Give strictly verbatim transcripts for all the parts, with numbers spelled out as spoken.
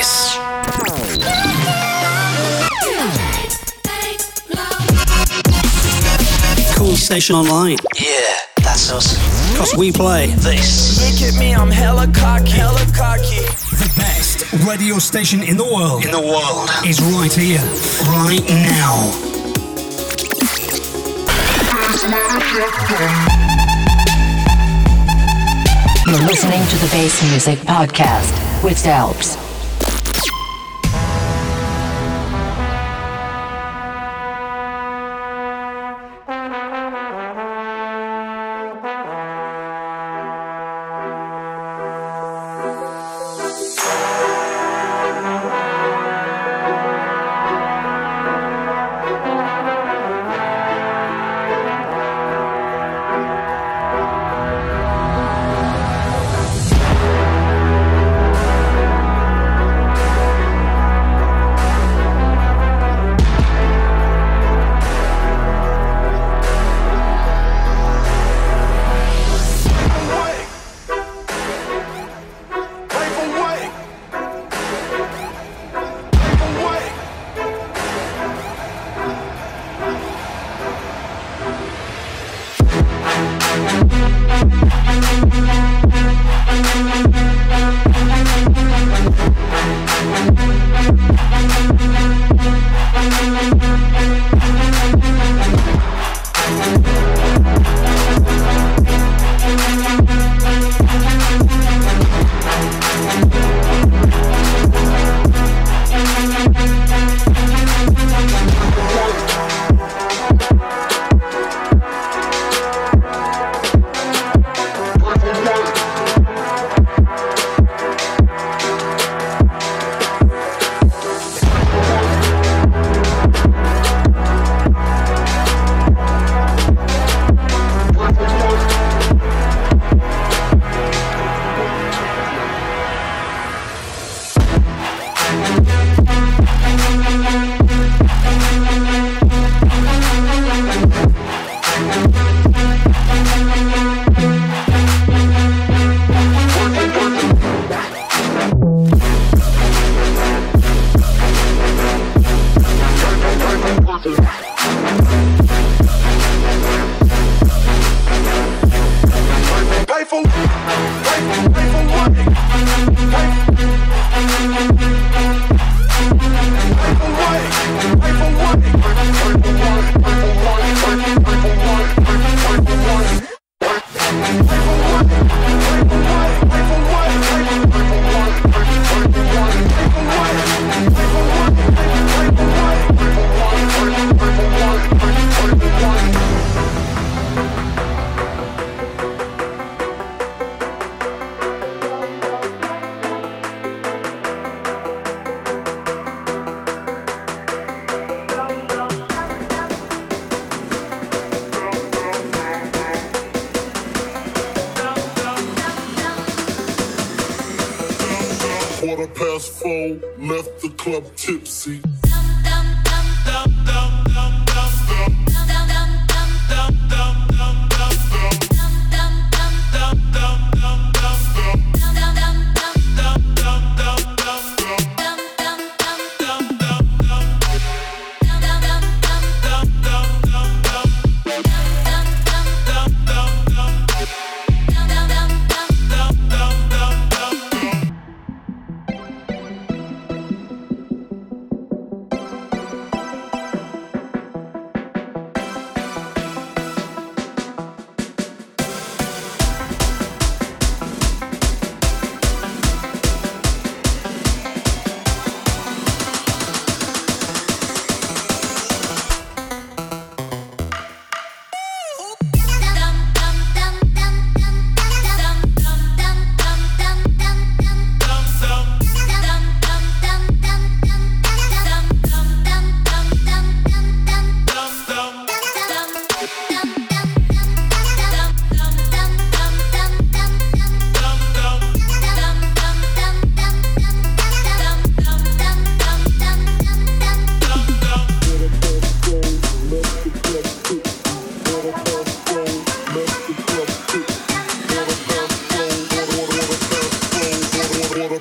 mix. Cool Station Online. Yeah, that's us. Cause we play this. Look at me, I'm hella cocky, hella cocky. The best radio station in the world. In the world. Is right here, right now. You're listening to the Bass Music Podcast with Delps.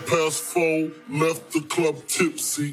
past four, left the club tipsy.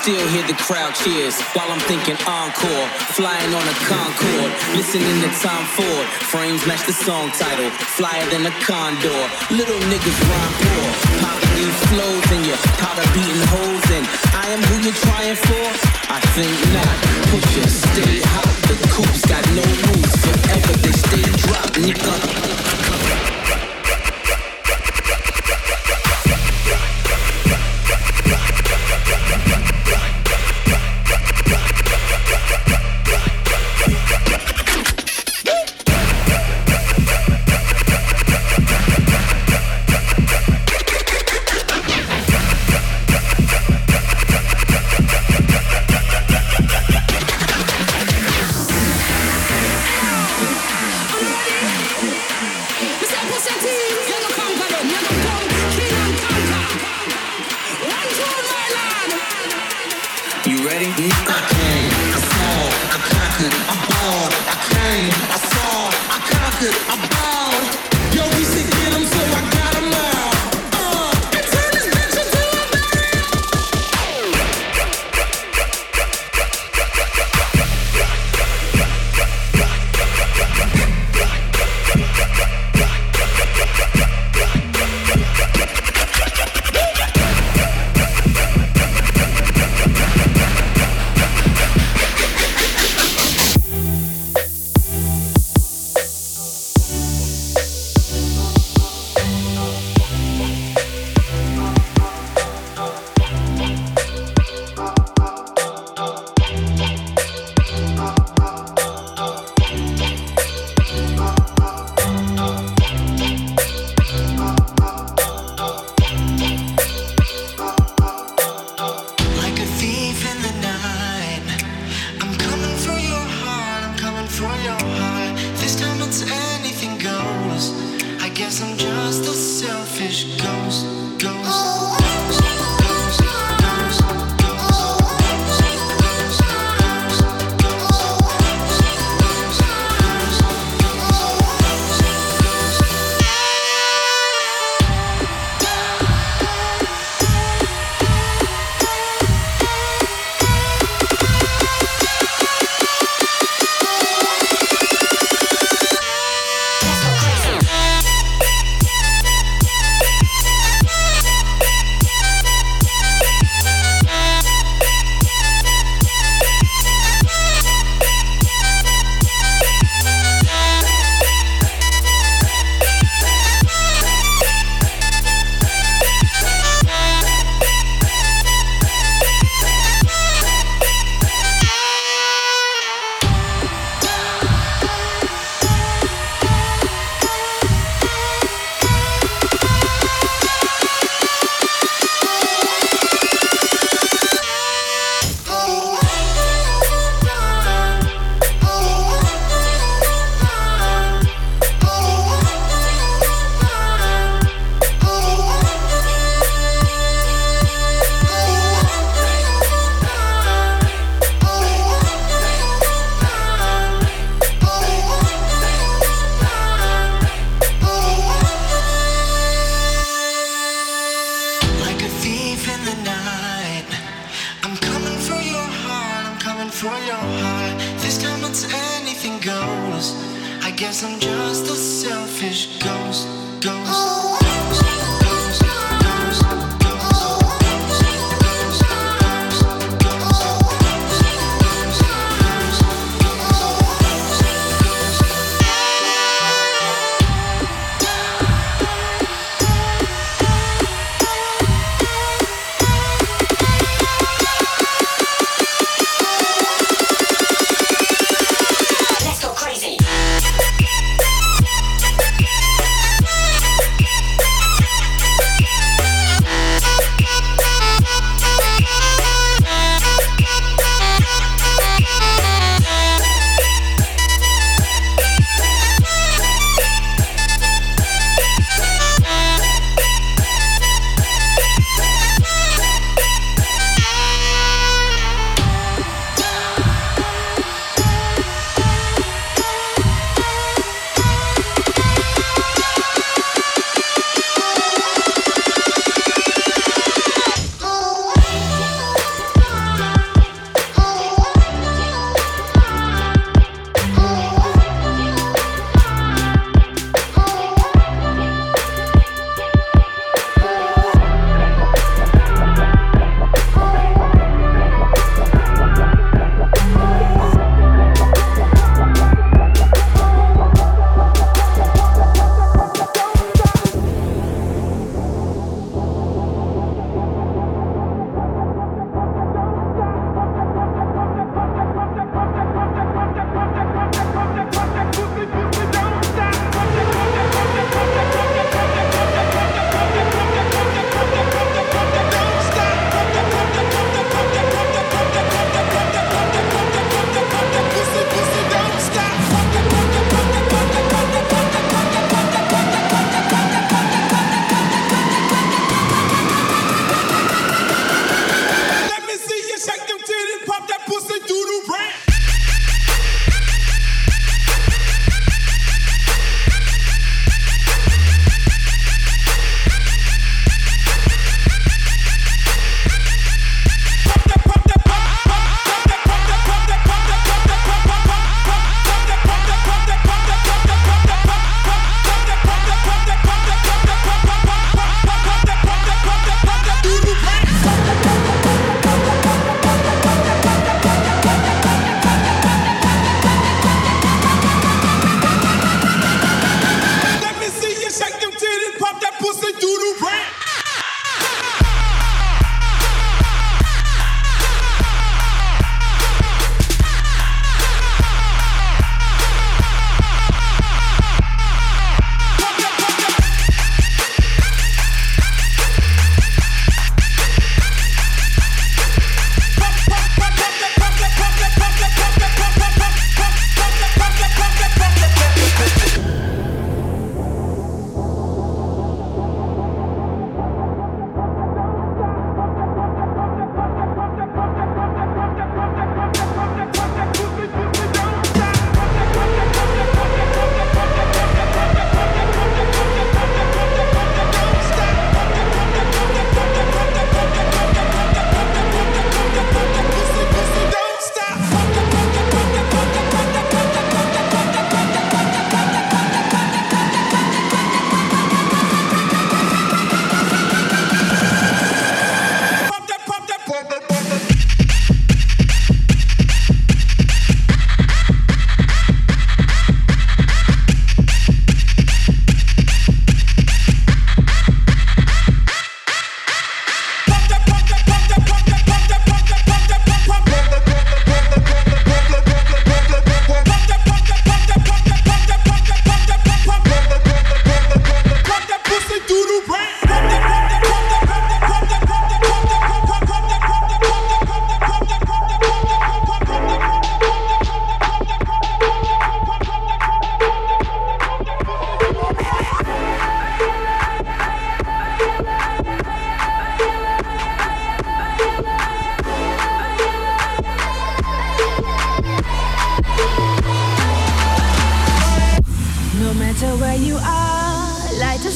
still hear the crowd cheers while I'm thinking encore. Flying on a Concorde, listening to Tom Ford. Frames match the song title, flyer than a condor. Little niggas rhyme poor, powder leave flows in you, powder beating holes in. I am who you're trying for? I think not. Push it, stay hot. The coops got no rules forever. They stay dropped, nigga.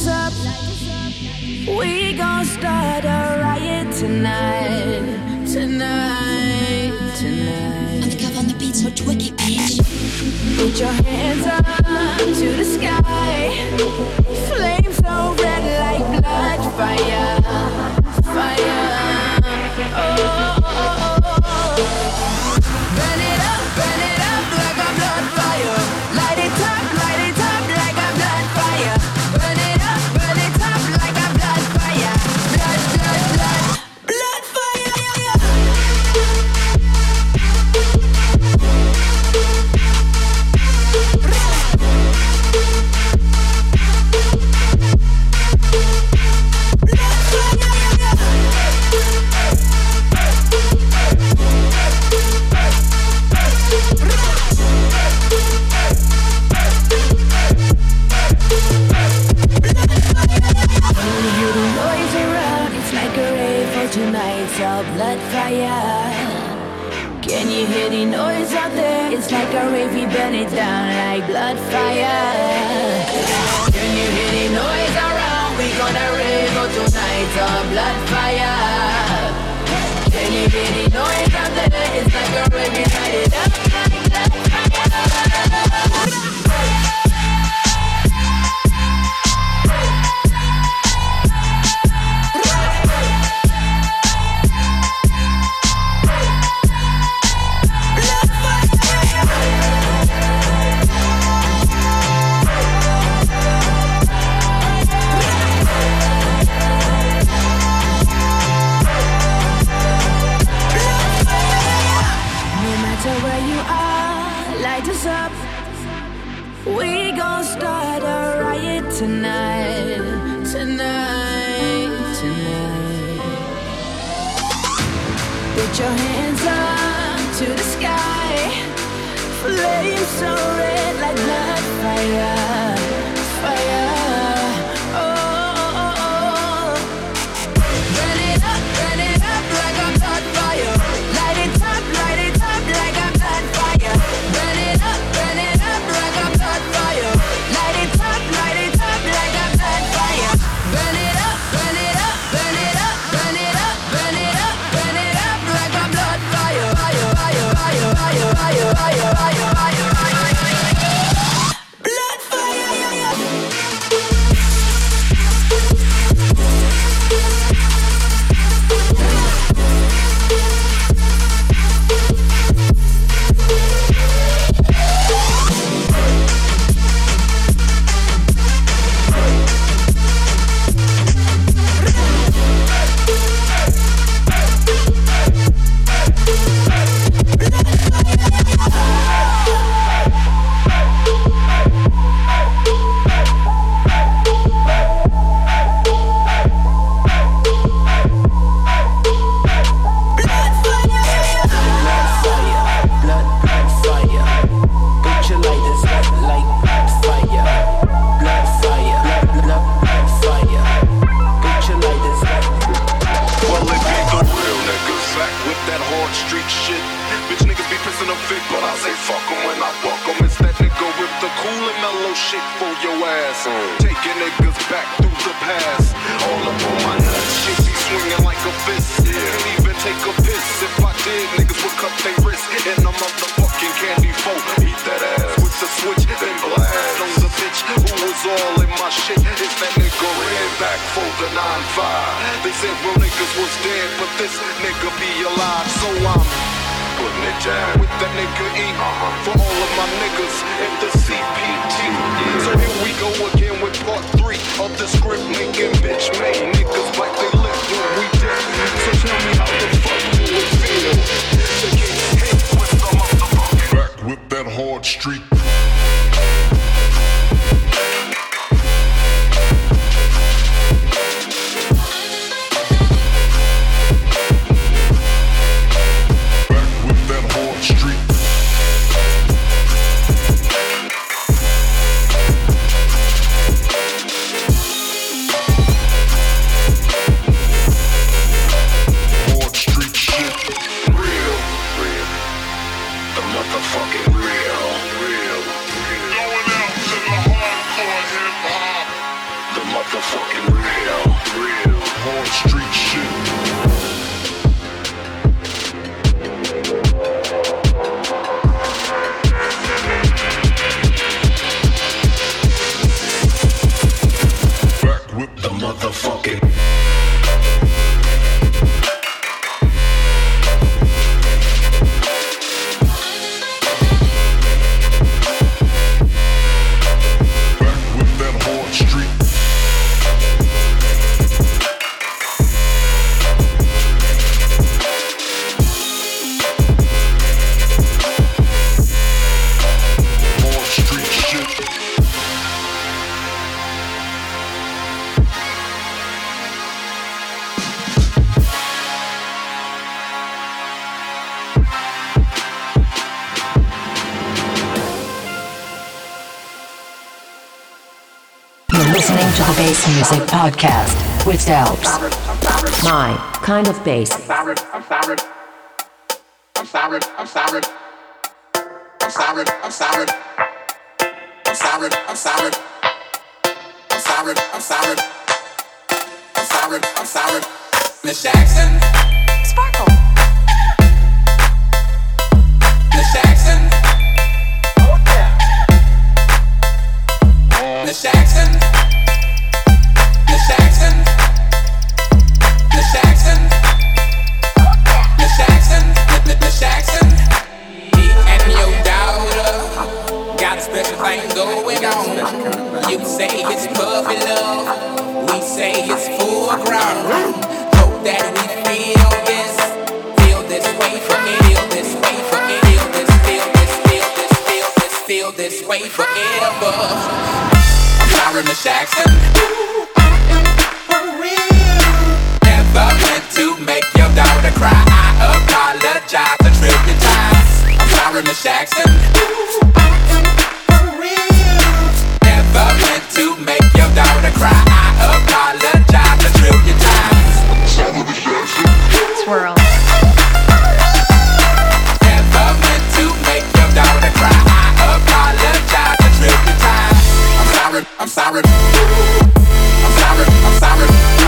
us up. We gon' start a riot tonight, tonight, tonight. Undercover on the beat, so twicky, bitch. Put your hands up to the sky. Flames so red like blood, fire, fire. Oh, oh, oh, oh. Burn it up, burn it up like a blood fire. Light it up, light it up like a blood fire. Burn it up, burn it up like a blood fire. Blood, blood, blood, blood fire. Tonight's a blood fire. Can you hear the noise out there? It's like a rave, we burn it down like blood fire. Can you hear the noise around? We gonna rave, oh tonight's a blood fire. Can you hear the noise out there? It's like a rave, we light it up like blood fire. We gon' start a riot tonight, tonight, tonight. Put your hands up to the sky. Flames so red like blood fire, fire. Oh, oh, oh. Burn it up, burn it up like a blood fire. Light it up, light it up like a blood fire. Burn it up, burn it up like a blood fire. Light it up, light it up like a blood fire. Burn it up, burn it up, burn it up, burn it up, burn it up, burn it up like a blood fire. Fire, fire, fire, fire, fire, fire, fire, fire, fire. Blood fire. Taking niggas back through the past. All up on my nuts, shit be swinging like a fist. Can't even take a piss. If I did, niggas would cut their wrist. And a motherfucking candy folk beat that ass with the switch, then blast on the bitch who was all in my shit. Is that nigga ran back for the nine five. They said real niggas was dead, but this nigga be alive. So I'm putting it down with that nigga E. Uh-huh. For all of my niggas in the C P T. Yeah. So here we go again with part three of the script making bitch made niggas like they live when we dead. So tell me how the fuck do it feel to get hit with the motherfucking back with that hard street. Motherfucking real, real. motherfucking real, real hard street shit. Back with the motherfucking Listening to the Bass Music Podcast with Delps. My kind of bass. I'm sorry, I'm sorry. I'm sorry, I'm sorry. I'm sorry, I'm sorry. I'm sorry, I'm sorry. I'm sorry, I'm sorry. I'm sorry, I'm sorry. Miss Jackson. Sparkle. Miss Jackson. Oh yeah. Miss Jackson. Miss Jackson. Miss Jackson. Miss Jackson. Miss Jackson. Me and your daughter got a special thing going on. You say it's puppy love, we say it's full ground. Hope that we feel this, feel this way for it, feel this way for it, feel this, feel this, feel this, feel this, feel this way forever. I'm sorry, Miss Jackson. Never meant to make your daughter cry. I apologize a trillion times. I'm sorry, Miss Jackson. Never meant to make your daughter cry. I apologize a trillion times. Sorry, Miss Jackson. Swirl. Never meant to make your daughter cry. I apologize a trillion times. I'm sorry, I'm sorry. I'm sorry, I'm sorry.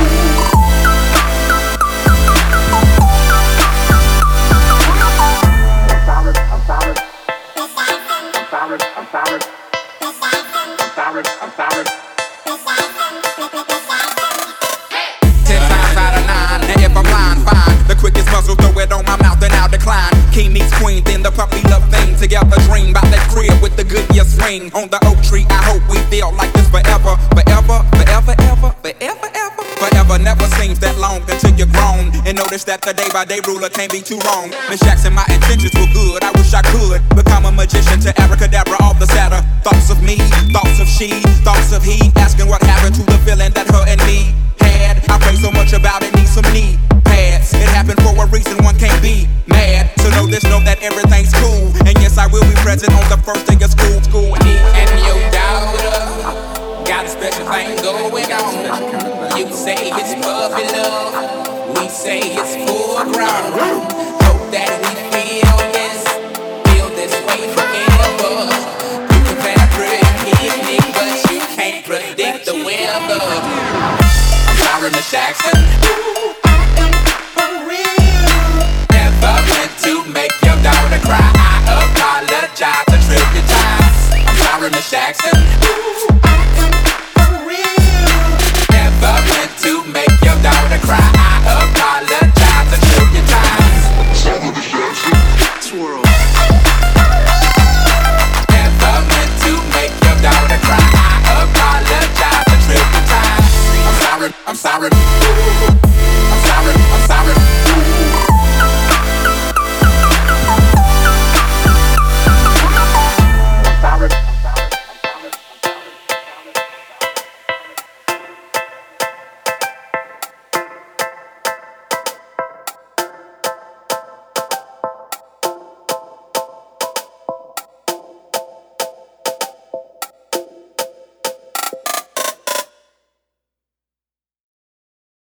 Muzzle, throw it on my mouth and I'll decline. King meets queen, then the puppy love thing. Together dream about that crib with the good year swing. On the oak tree, I hope we feel like this forever. Forever, forever, ever, forever, ever. Forever never seems that long until you're grown. And notice that the day by day ruler can't be too wrong. Miss Jackson, my intentions were good. I wish I could become a magician to abracadabra all the sadder. Thoughts of me, thoughts of she, thoughts of he. Asking what happened to the feeling that her and me had. I pray so much about it, need some knee pads. It happened for a reason, one can't be mad. So know this, know that everything's cool. And yes, I will be present on the first day of school. School. Me and your daughter got a special thing going on. You say it's puppy love, we say it's full ground. Hope that we feel this, feel this way forever. You can plan a pretty picnic, but you can't predict the weather. I'm sorry, Miss Jackson. Never meant to make your daughter cry. I apologize a trillion times. I'm sorry, Miss Jackson. Never meant to make your daughter cry. I apologize a trillion times. Sorry, Miss Jackson. Swirl. Never meant to make your daughter cry. I apologize a trillion times. I'm sorry, I'm sorry. I'm sorry, I'm sorry.